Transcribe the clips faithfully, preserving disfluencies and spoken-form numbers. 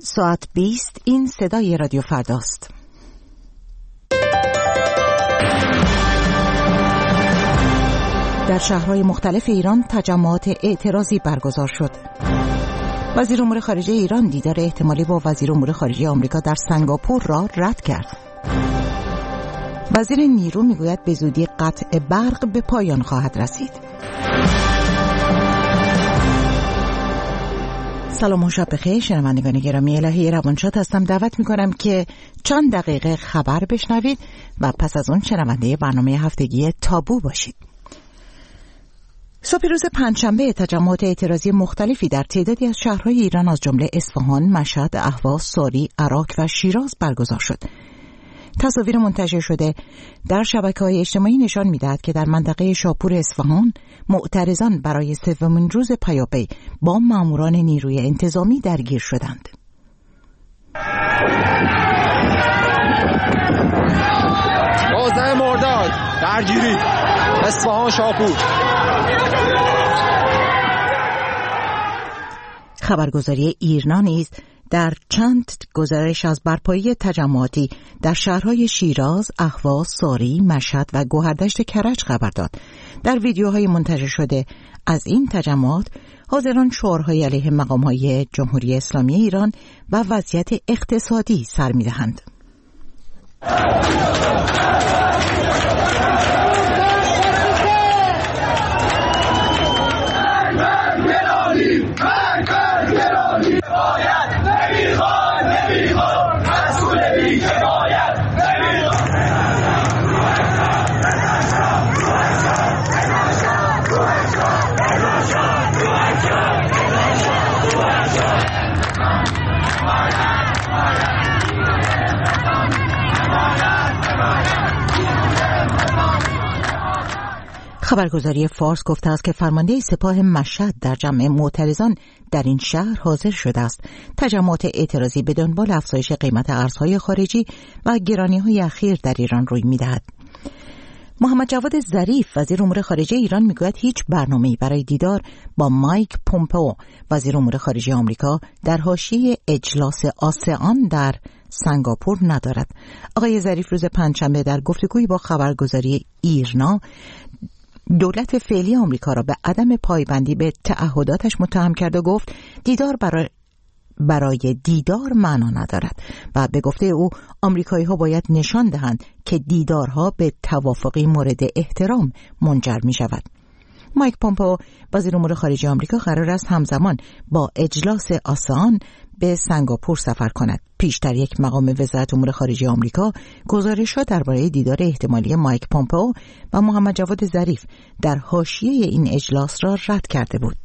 ساعت بیست این صدای رادیو فرداست. در شهرهای مختلف ایران تجمعات اعتراضی برگزار شد. وزیر امور خارجه ایران دیدار احتمالی با وزیر امور خارجه آمریکا در سنگاپور را رد کرد. وزیر نیرو میگوید به زودی قطع برق به پایان خواهد رسید. سلام و شب بخیر شنوندگان گرامی، الهی روانشاد هستم. دعوت میکنم که چند دقیقه خبر بشنوید و پس از اون شنونده برنامه هفتگی تابو باشید. صبح روز پنجشنبه تجمعات اعتراضی مختلفی در تعدادی از شهرهای ایران از جمله اصفهان، مشهد، اهواز، ساری، عراق و شیراز برگزار شد. تصاویر منتشر شده در شبکه‌های اجتماعی نشان می‌دهد که در منطقه شاپور اصفهان معترضان برای سومین روز پیاپی با ماموران نیروی انتظامی درگیر شدند. یازده مرداد درگیری اصفهان شاپور. خبرگزاری ایرنا نیز در چند گزارش از برپایی تجمعاتی در شهرهای شیراز، اهواز، ساری، مشهد و گوهردشت کرج خبر داد. در ویدیوهای منتشر شده از این تجمعات حاضران شعارهای علیه مقام‌های جمهوری اسلامی ایران و وضعیت اقتصادی سر می‌دهند. خبرگزاری فارس گفته است که فرمانده سپاه مشهد در جمع معترضان در این شهر حاضر شده است. تجمعات اعتراضی به دنبال افزایش قیمت ارزهای خارجی و گرانی‌های اخیر در ایران روی می‌دهد. محمد جواد ظریف وزیر امور خارجه ایران میگوید هیچ برنامه‌ای برای دیدار با مایک پومپئو وزیر امور خارجه آمریکا در حاشیه اجلاس آسئان در سنگاپور ندارد. آقای ظریف روز پنجشنبه در گفتگویی با خبرگزاری ایرنا دولت فعلی آمریکا را به عدم پایبندی به تعهداتش متهم کرد و گفت دیدار برای برای دیدار معنا ندارد و به گفته او آمریکایی‌ها باید نشان دهند که دیدارها به توافقی مورد احترام منجر می شود. مایک پومپئو وزیر امور خارجه آمریکا قرار است همزمان با اجلاس آسئان به سنگاپور سفر کند. پیشتر یک مقام وزارت امور خارجه آمریکا گزارش‌ها درباره دیدار احتمالی مایک پومپئو و محمد جواد ظریف در حاشیه این اجلاس را رد کرده بود.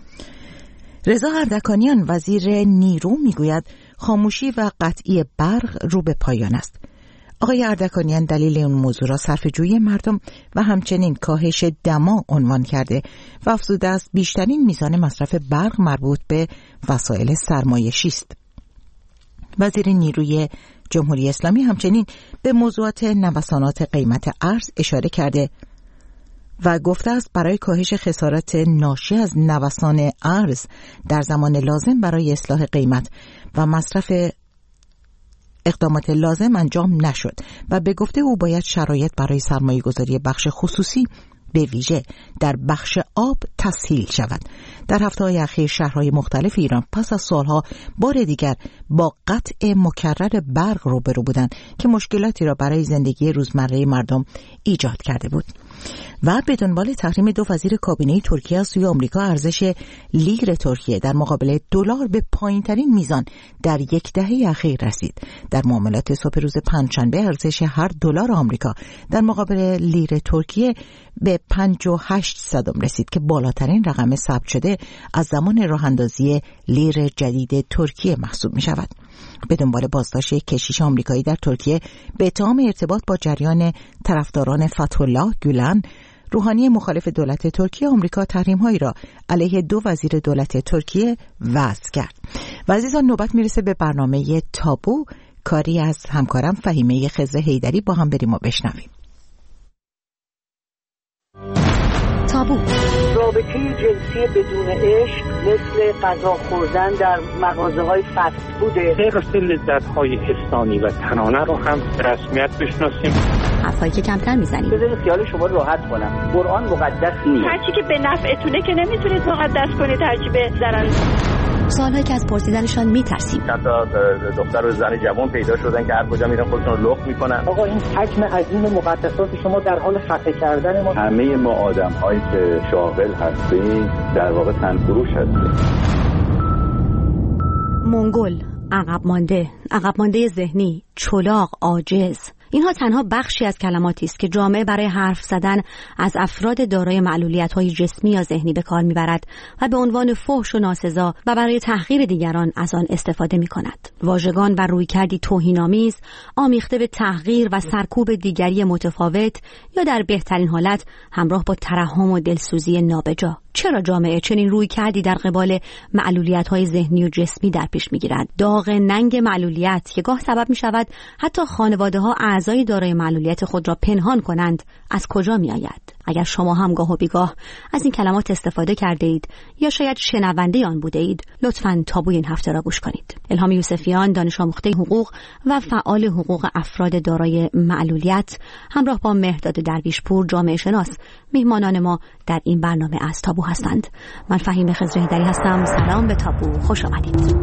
رضا اردکانیان وزیر نیرو میگوید خاموشی و قطعی برق رو به پایان است. آقای اردکانیان دلیل اون موضوع را صرفه‌جویی مردم و همچنین کاهش دما عنوان کرده و افزوده است بیشترین میزان مصرف برق مربوط به وسایل سرمایشی است. وزیر نیروی جمهوری اسلامی همچنین به موضوعات نوسانات قیمت ارز اشاره کرده و گفته است برای کاهش خسارات ناشی از نوسان ارز در زمان لازم برای اصلاح قیمت و مصرف اقدامات لازم انجام نشد و به گفته او باید شرایط برای سرمایه گذاری بخش خصوصی به ویژه در بخش آب تسهیل شود. در هفته‌های اخیر شهرهای مختلف ایران پس از سالها بار دیگر با قطع مکرر برق روبرو بودند که مشکلاتی را برای زندگی روزمره مردم ایجاد کرده بود. و به دنبال تحریم دو وزیر کابینه ترکیه از سوی آمریکا ارزش لیر ترکیه در مقابل دلار به پایین‌ترین میزان در یک دهه اخیر رسید. در معاملات صبح روز پنجشنبه ارزش هر دلار آمریکا در مقابل لیر ترکیه به پنج و هشت صدم رسید که بالاترین رقم ثبت شده از زمان راه‌اندازی لیر جدید ترکیه محسوب می شود. به دنبال بازداشت کشیش آمریکایی در ترکیه به اتهام ارتباط با جریان طرفداران فتح الله گولن، روحانی مخالف دولت ترکیه آمریکا تحریم‌هایی را علیه دو وزیر دولت ترکیه وضع کرد. و عزیزان نوبت میرسه به برنامه تابو، کاری از همکارم فهیمه خضر حیدری. با هم بریم و بشنویم. تابو. رابطه جنسی بدون عشق مثل غذا خوردن در مغازه‌های فست فوده. غیر لذت‌های حسانی و تنانه رو هم به رسمیت بشناسیم. حرفایی که کمتر میزنیم. بذارید خیال شما راحت کنم. قرآن مقدس نیست. هرچی که به نفعتونه که نمیتونید مقدس کنید، هرچی به ضرر. سوالایی که از پرسیدنشان میترسیم. حتی دختر و زن جوان پیدا شدن که هر کجا میرن خودشون رو لخت میکنن. آقا این حجم عظیم مقدسات شما در حال خفه کردن ما. همه ما آدم‌هایی که شاغل هستیم در واقع تنفروش هستیم. منگول، عقب مانده، عقب مانده ذهنی، چلاق، عاجز. اینها تنها بخشی از کلماتی است که جامعه برای حرف زدن از افراد دارای معلولیت‌های جسمی یا ذهنی به کار می‌برد و به عنوان فحش و ناسزا و برای تحقیر دیگران از آن استفاده می‌کند. واژگان و رویکردی توهین‌آمیز آمیخته به تحقیر و سرکوب دیگری متفاوت یا در بهترین حالت همراه با ترحم و دلسوزی نابجا. چرا جامعه چنین روی کردی در قبال معلولیت‌های ذهنی و جسمی در پیش می‌گیرد؟ داغ ننگ معلولیت که گاه سبب می‌شود حتی خانواده‌ها اعضای دارای معلولیت خود را پنهان کنند، از کجا می‌آید؟ اگر شما هم گاه و بیگاه از این کلمات استفاده کرده اید یا شاید شنونده آن بوده اید، لطفاً تابوی این هفته را گوش کنید. الهام یوسفیان، دانش آموخته حقوق و فعال حقوق افراد دارای معلولیت، همراه با مهرداد درویشپور، جامعه شناس، میهمانان ما در این برنامه از تابو هستند. من فهیم خضرهیدری هستم. سلام به تابو، خوش آمدید.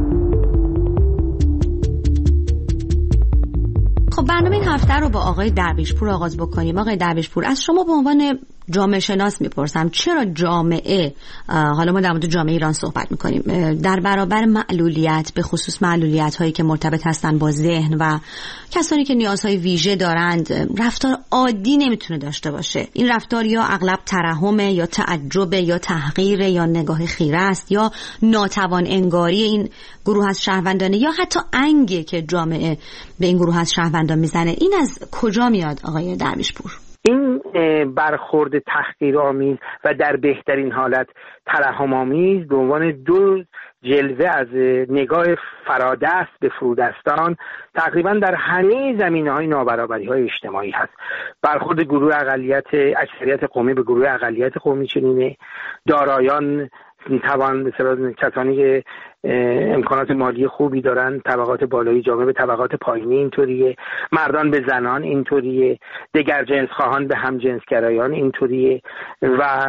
خب برنامه این هفته رو با آقای درویشپور آغاز بکنیم. آقای درویشپور، از شما به عنوان جامعه شناس میپرسم چرا جامعه، حالا ما در مورد جامعه ایران صحبت میکنیم، در برابر معلولیت، به خصوص معلولیت هایی که مرتبط هستن با ذهن و کسانی که نیازهای ویژه دارند، رفتار عادی نمیتونه داشته باشه؟ این رفتار یا اغلب ترحمه یا تعجب یا تحقیر یا نگاه خیره است یا ناتوان انگاری این گروه از شهروندان یا حتی انگه که جامعه به این گروه از شهروندان میزنه. این از کجا میاد آقای درویشپور؟ این برخورد تحقیرآمیز و در بهترین حالت ترحم‌آمیز به عنوان دو جلوه از نگاه فرادست به فرودستان تقریبا در همه زمینه‌های نابرابری‌های اجتماعی هست. برخورد گروه اقلیت اکثریت قومی به گروه اقلیت قومی چنینه، دارایان توان مثلا کسانی که امکانات مالی خوبی دارن، طبقات بالایی جامعه به طبقات پایینی اینطوریه، مردان به زنان اینطوریه، دگر جنس خواهان به هم جنسگرایان اینطوریه و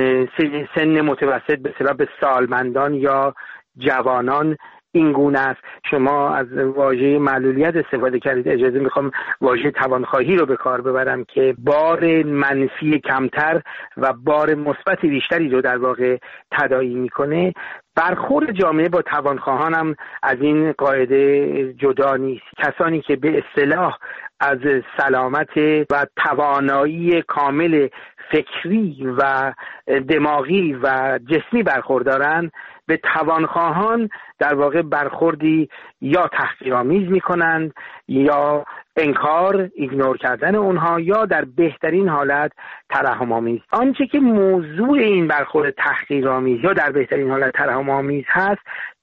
سن متوسط به اصطلاح به سالمندان یا جوانان این گونه است. شما از واژه معلولیت استفاده کردید، اجازه میخوام واژه توانخواهی رو به کار ببرم که بار منفی کمتر و بار مثبت بیشتری رو در واقع تداعی میکنه. برخورد جامعه با توانخواهان هم از این قاعده جدا نیست. کسانی که به اصطلاح از سلامت و توانایی کامل فکری و دماغی و جسمی برخوردارن، به توانخواهان در واقع برخوردی یا تحقیرآمیز میکنند یا انکار، ایگنور کردن اونها یا در بهترین حالت ترحم‌آمیز. آنچه که موضوع این برخورد تحقیرآمیز یا در بهترین حالت ترحم‌آمیز هست،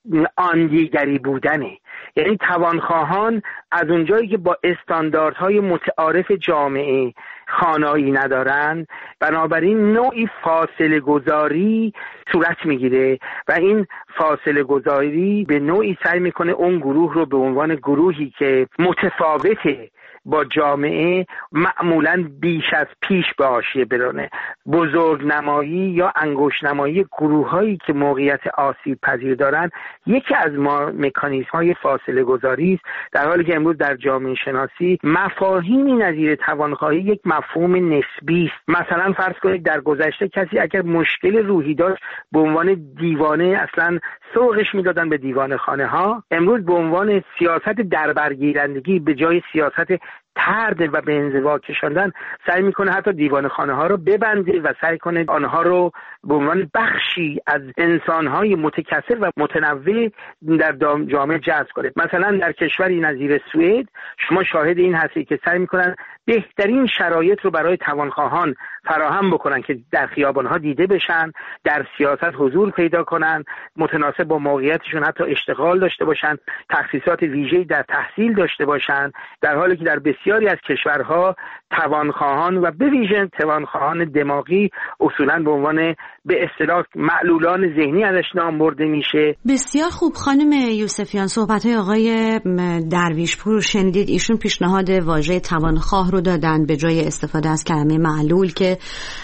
آن دیگری بودنه. یعنی توانخواهان از اونجایی که با استانداردهای متعارف جامعه خانایی ندارن، بنابراین نوعی فاصله گذاری صورت میگیره و این فاصله گذاری به نوعی سعی میکنه اون گروه رو به عنوان گروهی که متفاوته با جامعه معمولاً بیش از پیش به حاشیه برانه. بزرگ نمایی یا انگشت نمایی گروه هایی که موقعیت آسیب پذیر دارن یکی از ما مکانیزم های فاصله گذاری است، در حالی که امروز در جامعه شناسی مفاهیمی نظیر توانخواهی یک مفهوم نسبی است. مثلا فرض کنید در گذشته کسی اگر مشکل روحی داشت به عنوان دیوانه اصلا سوقش میدادن به دیوانه خانه ها، امروز به عنوان سیاست دربرگیرندگی به جای سیاست طرد و به انزوا کشاندن سعی میکنه حتی دیوانه خانه ها رو ببنده و سعی کنه آنها رو به عنوان بخشی از انسانهای متکثر و متنوع در جامعه جذب کنه. مثلا در کشوری نظیر سوئد شما شاهد این هستید که سعی میکنن بهترین شرایط رو برای توانخواهان فراهم بکنن که در خیابانها دیده بشن، در سیاست حضور پیدا کنن، متناسب با موقعیتشون حتی اشتغال داشته باشن، تخصیصات ویژه‌ای در تحصیل داشته باشن، در حالی که در بسیاری از کشورها توانخواهان و به ویژه توانخواهان دماغی اصولاً به عنوان به اصطلاح معلولان ذهنی ازش نام برده میشه. بسیار خوب خانم یوسفیان، صحبت‌های آقای درویشپور شنیدید. ایشون پیشنهاد واژه توانخواه رو دادن به جای استفاده از کلمه معلول که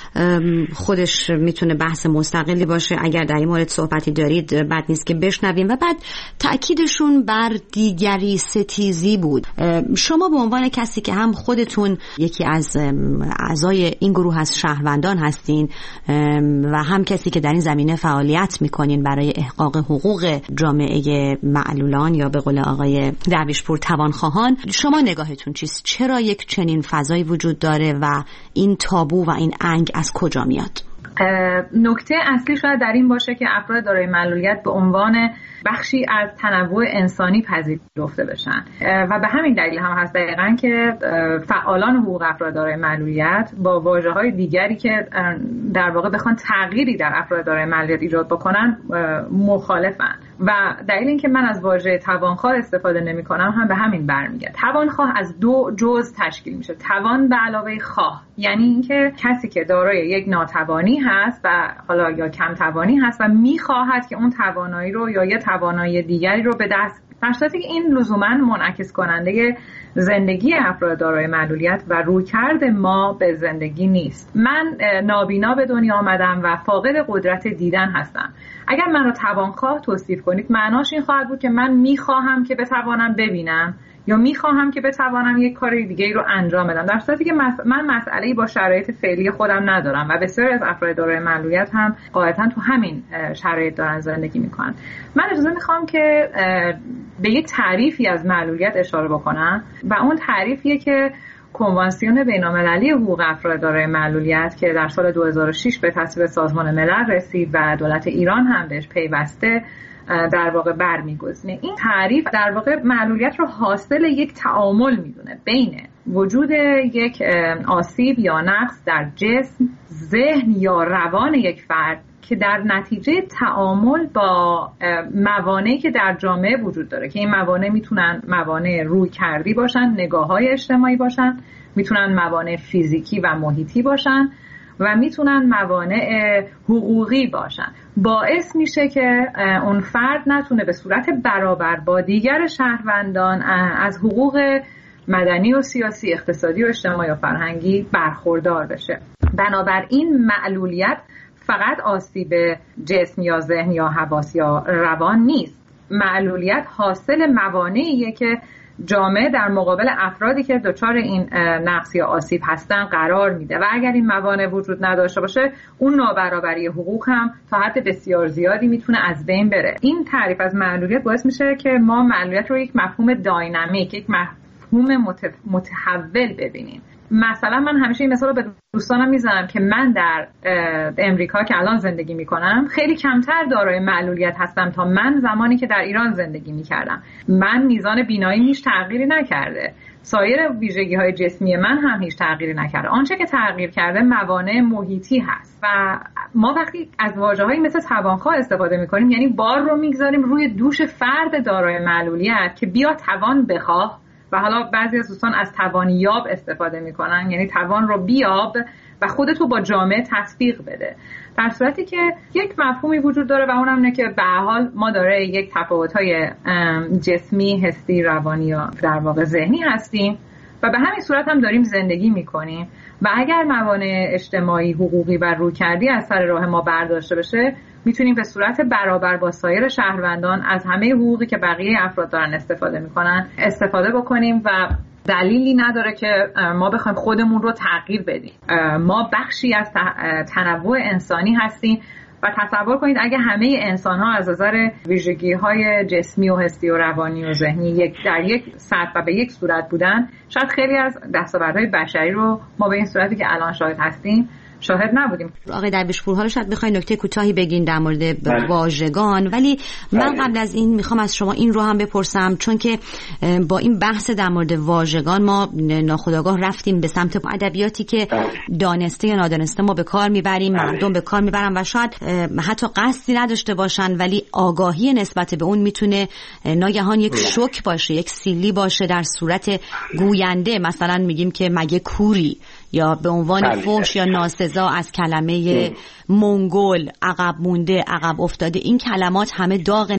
خودش میتونه بحث مستقلی باشه. اگر در این مورد صحبتی دارید بد نیست که بشنویم. و بعد تأکیدشون بر دیگری ستیزی بود. شما به عنوان کسی که هم خودتون یکی از اعضای این گروه از شهروندان هستین و هم کسی که در این زمینه فعالیت میکنین برای احقاق حقوق جامعه معلولان یا به قول آقای درویشپور توانخواهان، شما نگاهتون چیست؟ چرا یک چنین فضایی وجود داره و این تابو و این انگ از کجا میاد؟ نکته اصلی شاید در این باشه که افراد دارای معلولیت به عنوان بخشی از تنوع انسانی پذیرفته بشن و به همین دلیل هم هست دقیقاً که فعالان حقوق افراد دارای معلولیت با واژه‌های دیگری که در واقع بخوان تغییری در افراد دارای معلولیت ایجاد بکنن مخالفن و دلیل اینکه من از واژه توانخواه استفاده نمی‌کنم هم به همین برمیگرده. توانخواه از دو جزء تشکیل میشه. توان به علاوه خواه، یعنی اینکه کسی که دارای یک ناتوانی هست و حالا یا کم توانی هست و می‌خواهد که اون توانایی رو یا یه توانایی دیگری رو به دست بیاره. در صورتی که این لزوماً منعکس کننده زندگی افراد دارای معلولیت و رویکرد ما به زندگی نیست. من نابینا به دنیا آمدم و فاقد قدرت دیدن هستم. اگر من رو توانخواه توصیف کنید معناش این خواهد بود که من میخواهم که بتوانم ببینم یا میخواهم که بتوانم یک کار دیگه رو انجام بدم، در صورتی که من مسئله‌ای با شرایط فعلی خودم ندارم و بسیاری از افراد دارای معلولیت هم غالباً تو همین شرایط دارن زندگی میکنن. من اجازه میخوام که به یک تعریفی از معلولیت اشاره بکنم و اون تعریفیه که کنوانسیون بین‌المللی حقوق افراد دارای معلولیت که در سال دو هزار و شش به تصویب سازمان ملل رسید و دولت ایران هم بهش پیوسته در واقع برمیگزینه. این تعریف در واقع معلولیت رو حاصل یک تعامل میدونه بین وجود یک آسیب یا نقص در جسم، ذهن یا روان یک فرد که در نتیجه تعامل با موانعی که در جامعه وجود داره که این موانع میتونن موانع رویکردی باشن، نگاه‌های اجتماعی باشن، میتونن موانع فیزیکی و محیطی باشن و میتونن موانع حقوقی باشن، باعث میشه که اون فرد نتونه به صورت برابر با دیگر شهروندان از حقوق مدنی و سیاسی، اقتصادی و اجتماعی و فرهنگی برخوردار بشه. بنابراین معلولیت فقط آسیب جسم یا ذهن یا حواس یا روان نیست. معلولیت حاصل موانعیه که جامعه در مقابل افرادی که دچار این نقص یا آسیب هستن قرار میده و اگر این موانع وجود نداشته باشه اون نابرابری حقوق هم تا حد بسیار زیادی میتونه از بین بره. این تعریف از معلولیت باعث میشه که ما معلولیت رو یک مفهوم داینامیک، یک مفهوم متف... متحول ببینیم. مثلا من همیشه این مثال رو به دوستانم میزنم که من در امریکا که الان زندگی میکنم خیلی کمتر دارای معلولیت هستم تا من زمانی که در ایران زندگی میکردم. من میزان بینایی هیچ تغییری نکرده، سایر ویژگی های جسمی من هم هیچ تغییری نکرده. آنچه که تغییر کرده موانع محیطی هست و ما وقتی از واژه‌هایی مثل توانخواه استفاده میکنیم یعنی بار رو میگذاریم روی دوش فرد دارای معلولیت که بیا توان بخواه و حالا بعضی از دوستان از توانیاب استفاده میکنن، یعنی توان رو بیاب و خودتو با جامعه تطبیق بده، در صورتی که یک مفهومی وجود داره و اونم اینه که به هر حال ما داره یک تفاوت‌های جسمی، حسی، روانی یا در واقع ذهنی هستیم و به همین صورت هم داریم زندگی میکنیم و اگر موانع اجتماعی، حقوقی و رویکردی از سر راه ما برداشته بشه میتونیم به صورت برابر با سایر شهروندان از همه حقوقی که بقیه افراد دارن استفاده میکنن استفاده بکنیم و دلیلی نداره که ما بخوایم خودمون رو تغییر بدیم. ما بخشی از تنوع انسانی هستیم و تصور کنید اگه همه انسان ها از نظر ویژگی های جسمی و حسی و روانی و ذهنی یک در یک سطح و به یک صورت بودن، شاید خیلی از دستاوردهای بشری رو ما به این صورتی که الان شاهد هستیم شاهد نبودیم. آقای درویشپور، حالا شاید بخواید نکته کوتاهی بگین در مورد واژگان، ولی من قبل از این میخوام از شما این رو هم بپرسم، چون که با این بحث در مورد واژگان ما ناخودآگاه رفتیم به سمت ادبیاتی که دانسته یا نادانسته ما به کار میبریم، مردم به کار میبرن و شاید حتی قصدی نداشته باشن، ولی آگاهی نسبت به اون میتونه ناگهان یک شوک باشه، یک سیلی باشه در صورت گوینده. مثلا میگیم که مگه کوری، یا به عنوان فحش یا ناسزا از کلمه منگول، عقب مونده، عقب افتاده. این کلمات همه داغ